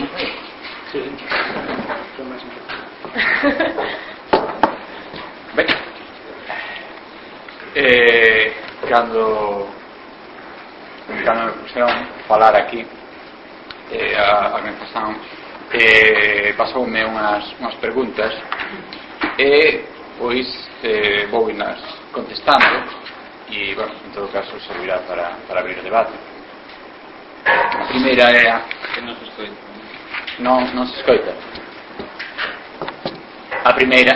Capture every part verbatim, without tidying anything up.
começar? Sí. Son máis importantes. Ben, eh, cando cando me puseron falar aquí eh, a, a organización eh, pasoume unhas, unhas preguntas e pois eh, vou irnas contestando e, bueno, en todo caso servirá para, para abrir o debate. A primeira é a... que non se escoita non, non se escoita a primeira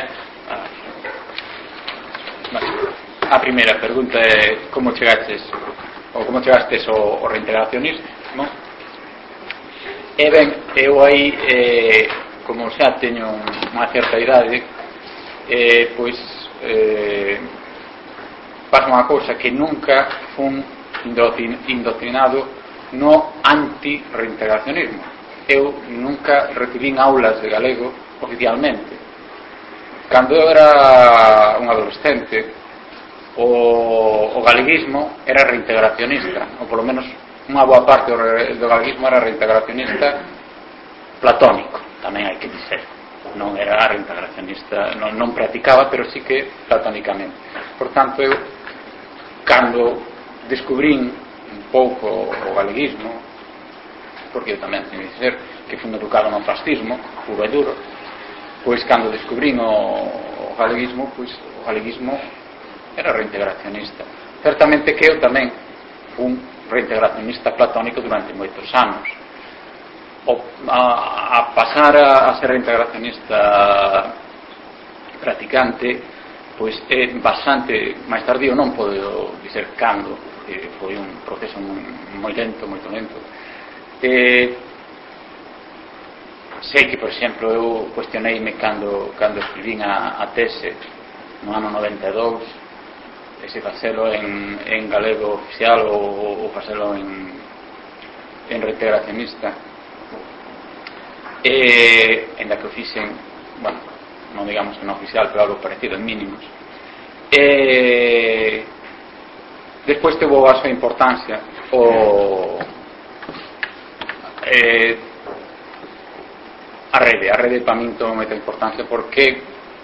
a primeira pregunta é como chegaches ou como chegastes ao, ao reintegracionismo. E ben, eu aí eh, como xa teño unha certa idade eh, pois eh, pasa unha cousa que nunca fun indoctrinado no anti-reintegracionismo. Eu nunca recibín aulas de galego oficialmente. Cando eu era un adolescente o, o galeguismo era reintegracionista, ou polo menos unha boa parte do, do galeguismo era reintegracionista platónico, tamén hai que dizer, non era reintegracionista, non, non practicaba, pero sí que platónicamente. Por tanto, eu cando descubrín un pouco o galeguismo, porque eu tamén teño que dizer que fui educado no fascismo puro e duro, pois cando descubrín o, o galeguismo, pois o galeguismo era reintegracionista. Certamente que eu tamén fun reintegracionista platónico durante moitos anos. O, a, a pasar a, a ser reintegracionista practicante, pois é bastante máis tardío, non podo dizer cando, porque foi un proceso moi, moi lento, moito lento. E, sei que, por exemplo, eu cuestioneime cando, cando escribín a, a tese no ano noventa e dous, se facelo en, en galego oficial ou, ou facelo en, en reintegracionista, e en da que o fixen, bueno, non digamos que non oficial, pero algo parecido, en mínimos. E despois tuvo a súa importancia o eh, a rede, a rede para min tomou moita importancia porque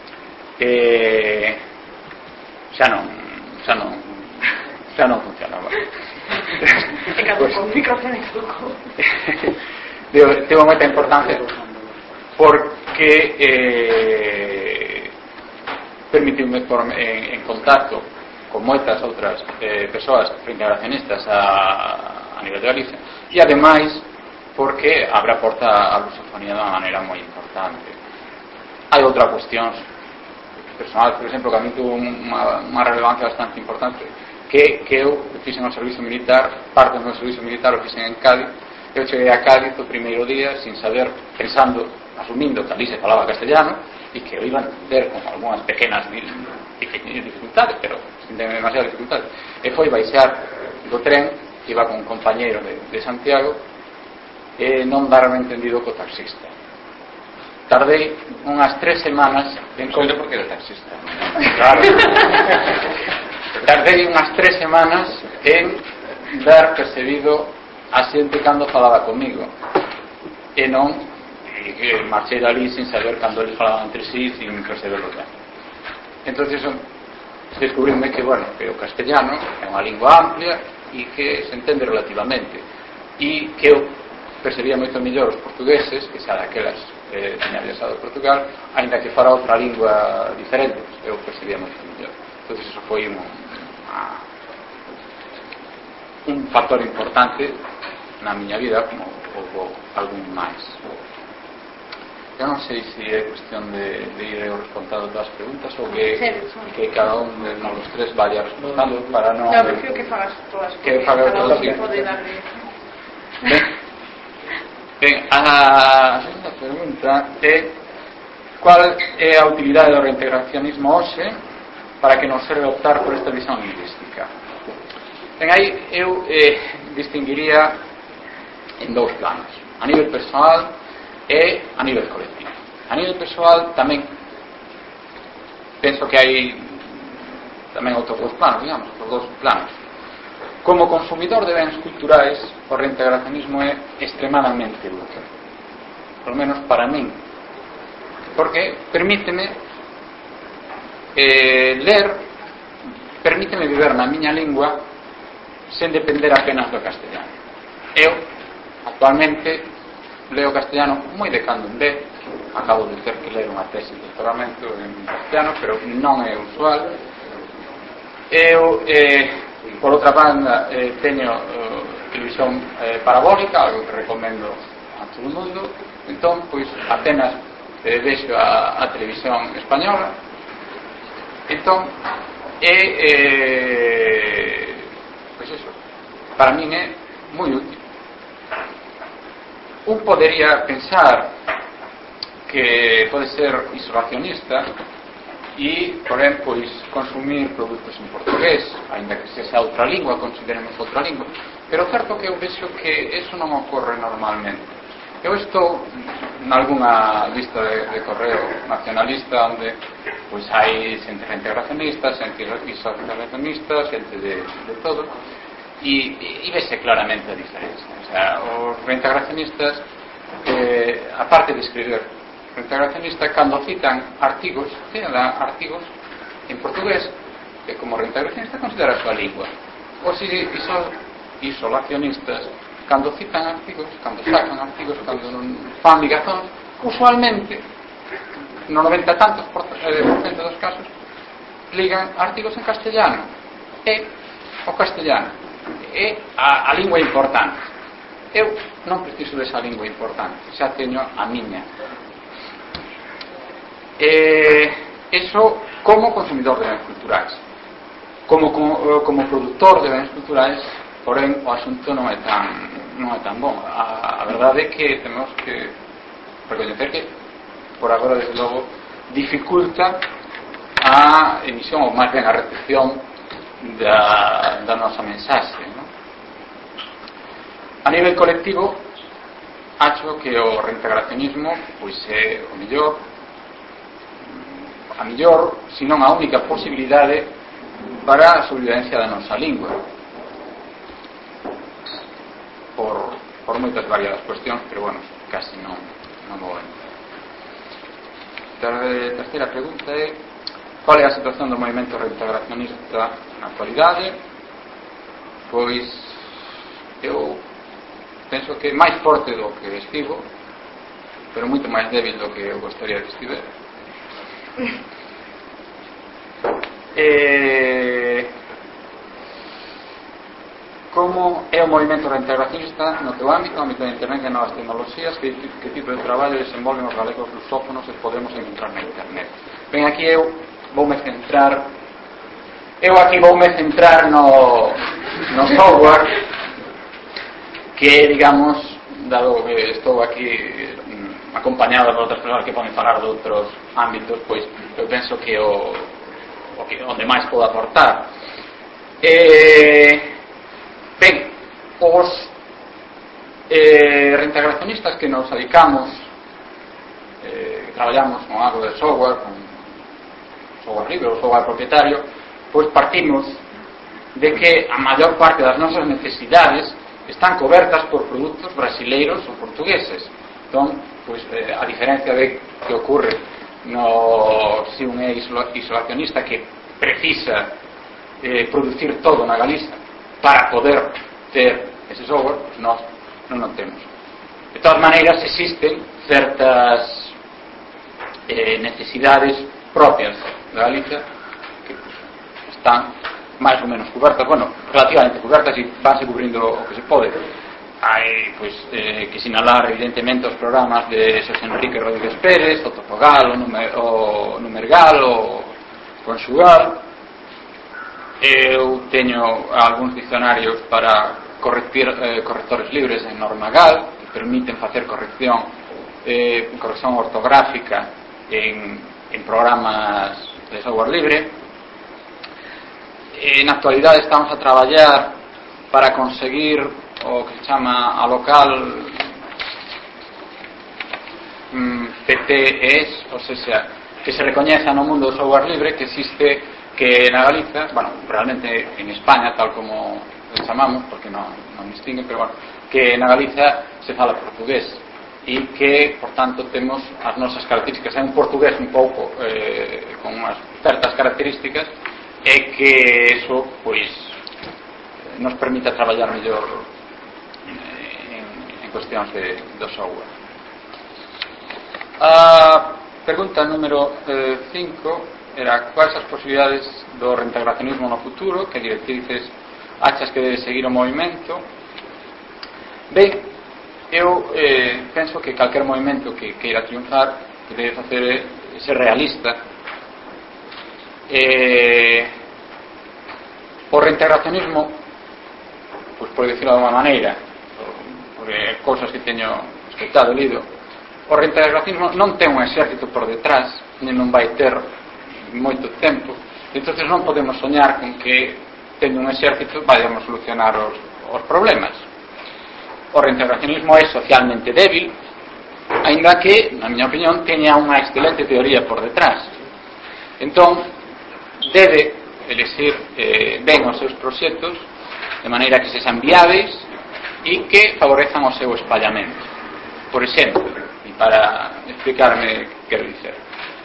eh, xa non xa non xa non funcionaba. E cando con micrófono e truco tevo moita importancia porque eh, permitiume porme en, en contacto con moitas outras eh, persoas reintegracionistas a, a nivel de Galicia, e ademais porque abre a porta a lusofonía de unha maneira moi importante. Hai outra cuestión personal, por exemplo, que a mí tuvo unha, unha relevancia bastante importante, que, que eu fixen o servizo militar, parte do meu servizo militar o fixen en Cádiz. Eu cheguei a Cádiz o primeiro día sin saber, pensando, asumindo que ali se falaba castellano e que eu iba a entender con algunhas pequenas dificultades, pero sin tener demasiadas dificultades. E foi baixar do tren, que iba con un compañeiro de, de Santiago, e non darme entendido co taxista. Tardei unhas tres semanas en Escoita porque era taxista. Claro. Tardei unhas tres semanas en dar percebido a xente cando falaba comigo, e non e que marchei dali sin saber cando eles falaban entre sí, sin perceberlo ben. Entonces descubrinme que, bueno, que o castellano é unha lingua amplia e que se entende relativamente, e que eu percebía moito mellor os portugueses, que xa daquelas eh, tiña viaxado a Portugal, aínda que fora outra lingua diferente, eu percebía moito mellor. Entón, eso foi un, una, un factor importante na miña vida, como houve algún máis. Eu non sei se é cuestión de, de ir eu respondendo todas as preguntas ou que, que cada un de nós os tres vaya respondendo para non... Non, prefiro que fagas todas, que fagas cada todas, un pode darle... Ben, ben, a segunda pregunta é: cual é a utilidade do reintegracionismo hoxe para que nos serve optar por esta visión lingüística? Ben, aí eu eh, distinguiría en dous planos, a nivel persoal e a nivel colectivo. A nivel persoal tamén penso que hai tamén outros dous planos, digamos, outros dous planos. Como consumidor de bens culturais, o reintegracionismo é extremadamente útil. polo menos para min, porque permíteme eh, ler, permíteme viver na miña lingua sen depender apenas do castellano. Eu, actualmente, leo castellano moi de cando en vez, acabo de ter que ler unha tese de doutoramento en castellano, pero non é usual. Eu, eh, por outra banda, eh, teño eh, televisión eh, parabólica, algo que recomendo a todo o mundo. Entón, pois, apenas eh, vexo a, a televisión española. Entón, é, eh, pois eso, para min é moi útil. Un podería pensar que pode ser isolacionista e, porén, pois, consumir produtos en portugués, ainda que sexa outra lingua, consideremos outra lingua, pero certo que eu vexo que eso non ocorre normalmente. Eu estou nalgúna lista de, de correo nacionalista onde pois hai xente reintegracionista, xente isolacionista, xente de, de todo, e, e vese claramente a diferencia. O sea, os reintegracionistas, eh, aparte de escribir reintegracionista, cando citan artigos, citan artigos en portugués, que como reintegracionista considera a súa lingua. Os iso, isolacionistas, cando citan artigos, cando sacan artigos, cando non fan ligazóns, usualmente, no noventa tantos por cento dos casos, ligan artigos en castellano. E o castellano é a, a lingua importante. Eu non preciso desa lingua importante, xa teño a miña. Eh, eso como consumidor de bens culturais. Como, como, como productor de bens culturais, porén, o asunto non é tan, non é tan bom. A, a verdade é que temos que recoñecer que, por agora, desde logo, dificulta a emisión, ou máis ben a recepción da, da nosa mensaxe, non? A nivel colectivo, acho que o reintegracionismo pois é o mellor, a mellor, se non a única posibilidade para a sobrevivencia da nosa lingua, por, por moitas variadas cuestións, pero bueno, casi non, non vou entrar. A terceira pregunta é: qual é a situación do movimento reintegracionista na actualidade? Pois eu penso que é máis forte do que estivo, pero moito máis débil do que eu gostaría que estivera. Eh, como é o movimento reintegracionista no teu ámbito, no ámbito da internet e novas tecnoloxías, que, que tipo de traballo desenvolven os galegos lusófonos e podemos encontrar na internet? Ben, aquí eu voume centrar eu aquí voume centrar no, no software, que, digamos, dado que estou aquí mm, acompañado de outras persoas que poden falar de outros ámbitos, pois eu penso que o, o que onde máis podo aportar. Eh, ben, os eh, reintegracionistas que nos dedicamos, eh, que traballamos con algo de software, con software libre ou software propietario, pois partimos de que a maior parte das nosas necesidades están cobertas por produtos brasileiros ou portugueses. Entón, pois, eh, a diferencia de que ocurre no, se un é isolacionista que precisa eh, producir todo na Galiza para poder ter ese software, pois nós non o temos. De todas maneiras, existen certas eh, necesidades propias da Galiza que pois, están máis ou menos cobertas, bueno, relativamente cobertas, e vanse cubrindo o que se pode. Hai, pois, eh, que sinalar evidentemente os programas de Xosé Enrique Rodríguez Pérez, o Topogal, o, numer, o Numergal, o Conxugal. Eu teño algúns dicionarios para correctir, eh, correctores libres en Normagal, que permiten facer corrección eh, corrección ortográfica en, en programas de software libre. Na actualidade estamos a traballar para conseguir o que se chama a local mm, P T E S, ou seja, que se recoñeza no mundo do software libre que existe, que na Galiza, bueno, realmente en España, tal como lo chamamos, porque non, non distingue, pero bueno, que na Galiza se fala portugués. e que, por tanto, temos as nosas características. É un portugués un pouco eh, con unhas certas características e que eso, pois, nos permita traballar mellor en, en cuestións de, do software. A pregunta número cinco era quais as posibilidades do reintegracionismo no futuro, que directrices achas que debe seguir o movimento. Ben, eu eh, penso que calquer movimento que queira triunfar que debe facer ser realista. Eh, o reintegracionismo, pois por decirlo de alguma maneira, por, por eh, cousas que teño escutado e lido, o reintegracionismo non ten un exército por detrás, nem non vai ter moito tempo, entón non podemos soñar con que tendo un exército vayamos a solucionar os, os problemas. O reintegracionismo é socialmente débil, aínda que, na miña opinión, teña unha excelente teoría por detrás. Entón, debe elixir eh, ben os seus proxectos de maneira que sexan viáveis e que favorezan o seu espallamento. Por exemplo, e para explicarme que quero dicer,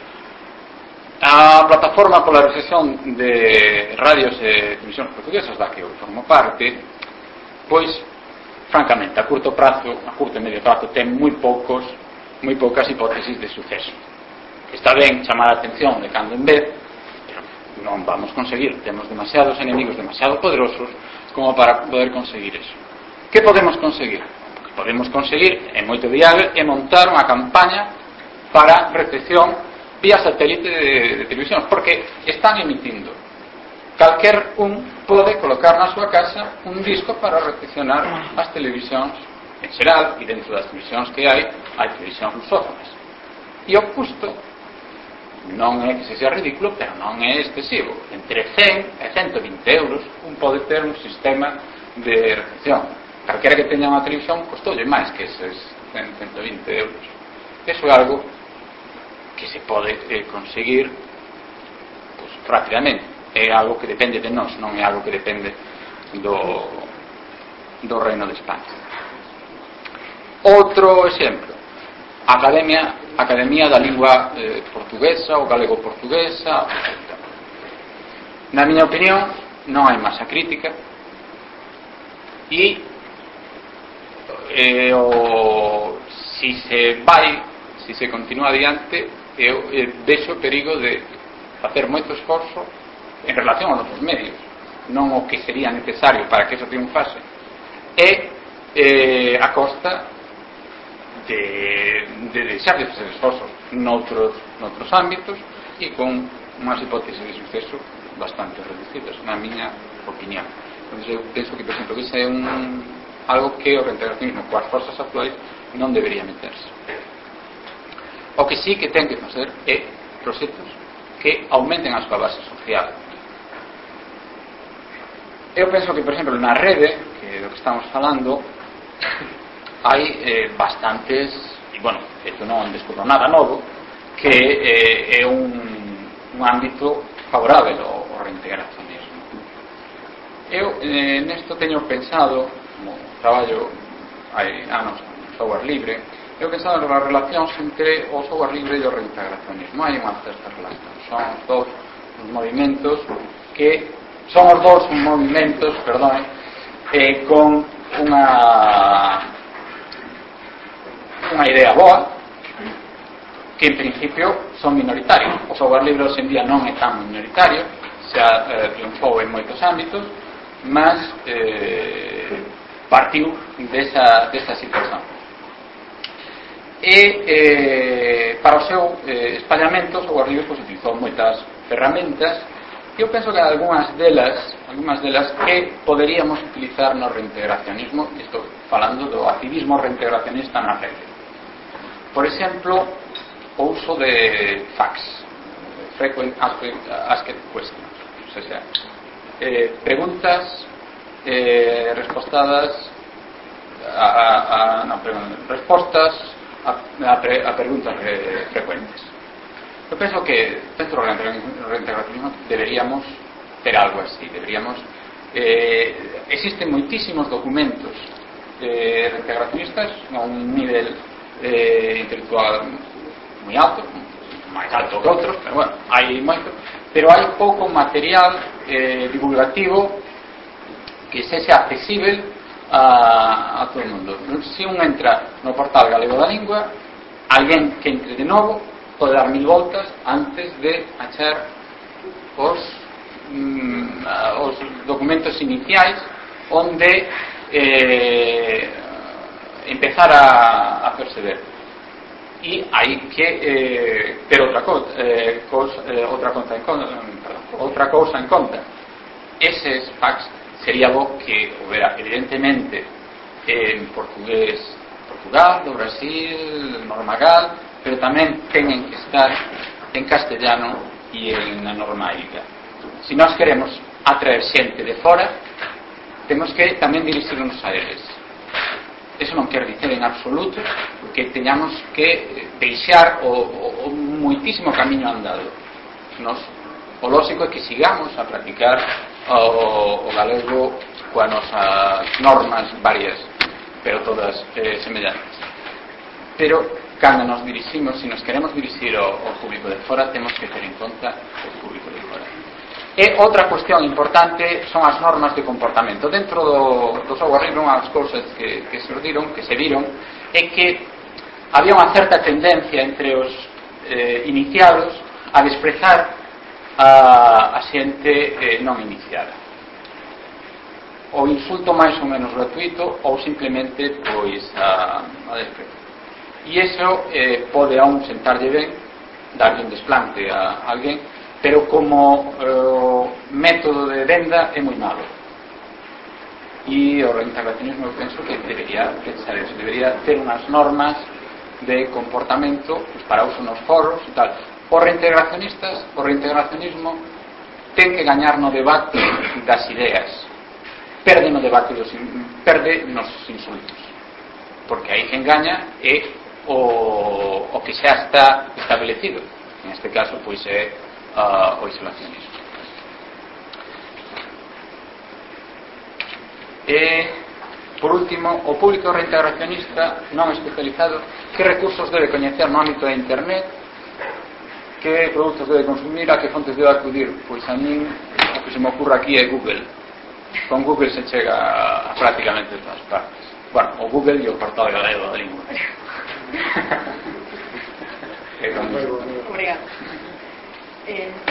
a plataforma pola recepción de radios e televisións portuguesas da que eu formo parte, pois, francamente, a curto prazo, a curto e medio prazo, ten moi poucos, moi poucas hipótesis de suceso. Está ben chamar a atención de cando en vez, pero non vamos conseguir. Temos demasiados enemigos, demasiado poderosos, como para poder conseguir eso. Que podemos conseguir? O que podemos conseguir, é moito viável, é montar unha campaña para recepción vía satélite de, de televisión, porque están emitindo. Calquer un pode colocar na súa casa un disco para recepcionar as televisións en xeral, e dentro das televisións que hai, hai televisións lusófonas. E o custo non é que se sea ridículo, pero non é excesivo. Entre cen e ciento vinte euros un pode ter un sistema de recepción. Calquera que teña unha televisión costoulle máis que eses cen a ciento vinte euros. Eso é algo que se pode eh, conseguir pues, rápidamente. É algo que depende de nós, non é algo que depende do, do Reino de España. Outro exemplo, a Academia, Academia da Lingua eh, Portuguesa ou Galego-Portuguesa. Na miña opinión, non hai masa crítica e eh, o, si se vai, si se continúa adiante, eu eh, vexo o perigo de facer moito esforzo en relación aos nosos medios, non o que sería necesario para que eso triunfase, e eh, a costa de, de deixar de facer esforzos noutros, noutros ámbitos e con unhas hipótesis de suceso bastante reducidas, na miña opinión. Entón, eu penso que, por exemplo, que ese é un, algo que o reintegracionismo coas forzas actuais non debería meterse. O que sí que ten que facer é proxectos que aumenten a súa base social. Eu penso que, por exemplo, na rede, que é do que estamos falando, hai eh, bastantes, e, bueno, isto non descubro nada novo, que eh, é un, un ámbito favorável ao, ao reintegracionismo. Eu, eh, nesto teño pensado, como traballo hai anos no software libre, eu pensado nas relacións entre o software libre e o reintegracionismo. Hai unha certa relación. Son os dous os movimentos que son os dous movimentos, perdón, eh, con unha unha idea boa, que en principio son minoritarios. O software libre hoxe en día non é tan minoritario, xa eh, triunfou en moitos ámbitos, mas eh, partiu desa, desa situación. E eh, para o seu eh, espallamento, o software libre pues, utilizou moitas ferramentas. Eu penso que algunhas delas, algunhas delas que poderíamos utilizar no reintegracionismo, estou falando do activismo reintegracionista na rede. Por exemplo, o uso de fax, frequent asked questions, o sea, eh, preguntas eh, respostadas a, a, a no, perdón, respostas a, a, a preguntas eh, frecuentes. Eu penso que dentro do reintegracionismo deberíamos ter algo así, deberíamos eh, existen moitísimos documentos eh, reintegracionistas a un nivel eh, intelectual moi alto, máis alto que outros, pero bueno, hai moito, pero hai pouco material eh, divulgativo que sexa accesible a, a todo o mundo. Se un entra no portal galego da lingua, alguén que entre de novo pode dar mil voltas antes de achar os, mm, os documentos iniciais onde eh, empezar a, a perceber. E hai que eh, ter outra cosa, eh, cosa eh, outra, conta en conta, perdón, outra cousa en conta. Eses packs sería bo que houbera evidentemente en portugués Portugal, do Brasil, norma gal, pero tamén teñen que estar en castellano e en a norma ilga. Se nós queremos atraer xente de fora, temos que tamén dirixirnos a eles. Eso non quer dicer en absoluto que teñamos que deixar o, o, o moitísimo camiño andado. Nos, o lógico é que sigamos a practicar o, o galego coas nosas normas varias, pero todas eh, semellantes. Pero cando nos diriximos, se nos queremos dirixir ao, ao público de fora, temos que ter en conta o público de fora. E outra cuestión importante son as normas de comportamento. Dentro do, do software libre, unhas cousas que, que se viron, que se viron é que había unha certa tendencia entre os eh, iniciados a desprezar a, a xente eh, non iniciada. O insulto máis ou menos gratuito ou simplemente pois a, a desprezo. E iso eh, pode aún sentarlle ben, darlle un desplante a alguén, pero como eh, método de venda é moi malo. E o reintegracionismo eu penso que debería pensar eso, debería ter unhas normas de comportamento pues, para uso nos foros e tal. Os reintegracionistas, o reintegracionismo ten que gañar no debate das ideas, perde no debate dos, perde nos insultos, porque aí quen gaña é o, o que xa está establecido, en este caso pois é uh, o isolacionismo. E por último, o público reintegracionista non especializado, que recursos debe coñecer no ámbito da internet, que produtos debe consumir, a que fontes debe acudir. Pois a min o que se me ocurre aquí é Google. Con Google se chega a, a prácticamente todas partes. Bueno, o Google e o portal galego da lingua. Obrigado. Eh,